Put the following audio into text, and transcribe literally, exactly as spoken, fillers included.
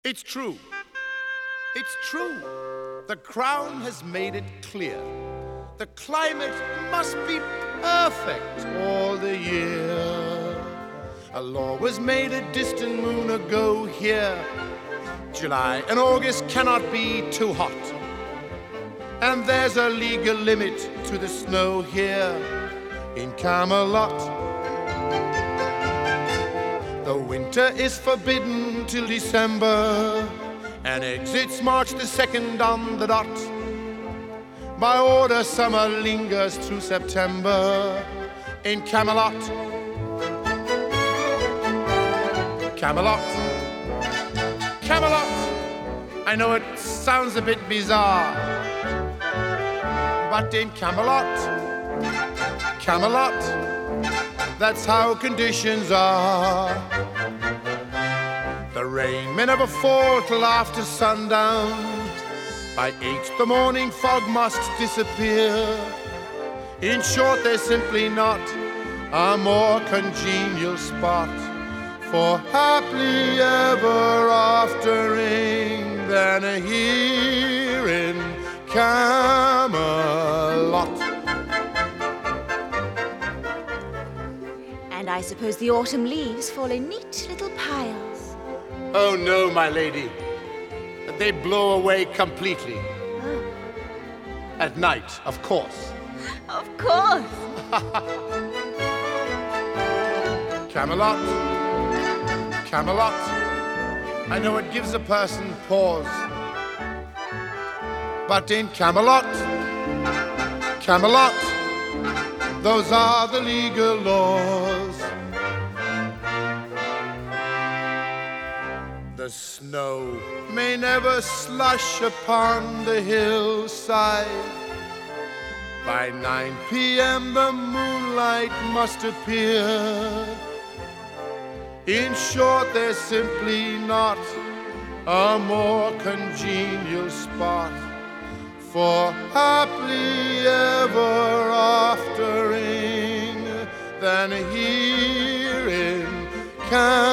It's true. It's true. The Crown has made it clear. The climate must be perfect all the year. A law was made a distant moon ago here. July and August cannot be too hot. And there's a legal limit to the snow here in Camelot. The winter is forbidden till December, and exits March the second on the dot. By order, summer lingers through September in Camelot. Camelot. Camelot. I know it sounds a bit bizarre, but in Camelot, Camelot, that's how conditions are. The rain may never fall till after sundown. By eight the morning fog must disappear. In short, there's simply not a more congenial spot for happily ever aftering than here in Camelot. And I suppose the autumn leaves fall in neat little piles. Oh no, my lady. They blow away completely. Oh. At night, of course. Of course. Camelot. Camelot. I know it gives a person pause. But in Camelot, Camelot, those are the legal laws. The snow may never slush upon the hillside. By nine p m the moonlight must appear. In short, there's simply not a more congenial spot for happily ever aftering than here in Camelot.